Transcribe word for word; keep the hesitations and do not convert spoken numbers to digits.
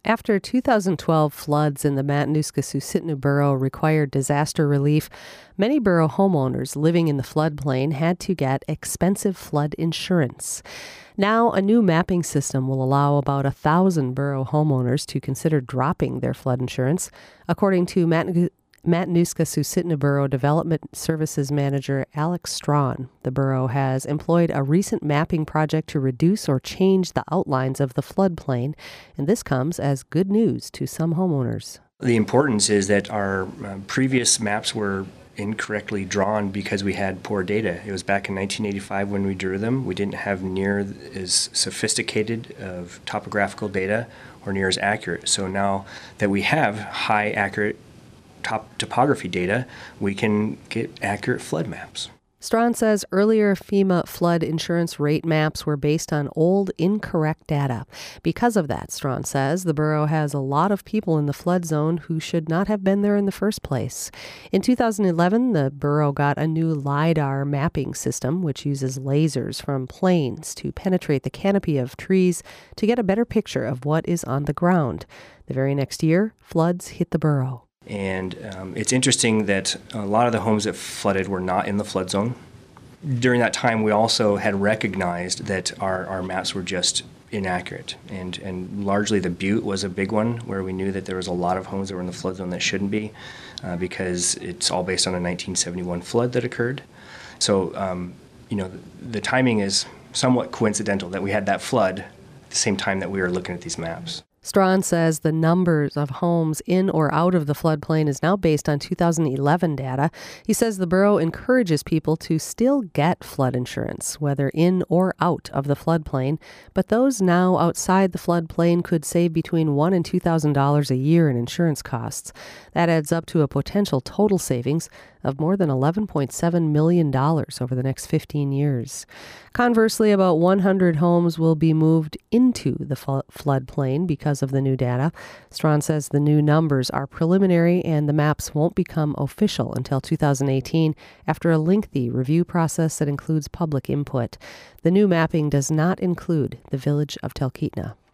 After two thousand twelve floods in the Matanuska-Susitnu Borough required disaster relief, many borough homeowners living in the floodplain had to get expensive flood insurance. Now, a new mapping system will allow about a thousand borough homeowners to consider dropping their flood insurance, according to Mat- Matanuska-Susitnu Borough Development Services Manager Alex Strawn. The borough has employed a recent mapping project to reduce or change the outlines of the floodplain, and this comes as good news to some homeowners. The importance is that our uh, previous maps were incorrectly drawn because we had poor data. It was back in nineteen eighty-five when we drew them. We didn't have near as sophisticated of topographical data or near as accurate. So now that we have high accurate top topography data, we can get accurate flood maps. Strawn says earlier FEMA flood insurance rate maps were based on old, incorrect data. Because of that, Strawn says, the borough has a lot of people in the flood zone who should not have been there in the first place. In two thousand eleven, the borough got a new LiDAR mapping system, which uses lasers from planes to penetrate the canopy of trees to get a better picture of what is on the ground. The very next year, floods hit the borough. And um, it's interesting that a lot of the homes that flooded were not in the flood zone. During that time, we also had recognized that our, our maps were just inaccurate. And, and largely the Butte was a big one where we knew that there was a lot of homes that were in the flood zone that shouldn't be uh, because it's all based on a nineteen seventy-one flood that occurred. So, um, you know, the, the timing is somewhat coincidental that we had that flood at the same time that we were looking at these maps. Strawn says the numbers of homes in or out of the floodplain is now based on two thousand eleven data. He says the borough encourages people to still get flood insurance, whether in or out of the floodplain, but those now outside the floodplain could save between one thousand dollars and two thousand dollars a year in insurance costs. That adds up to a potential total savings of more than eleven point seven million dollars over the next fifteen years. Conversely, about one hundred homes will be moved into the fl- floodplain because of the new data. Strawn says the new numbers are preliminary and the maps won't become official until two thousand eighteen after a lengthy review process that includes public input. The new mapping does not include the village of Talkeetna.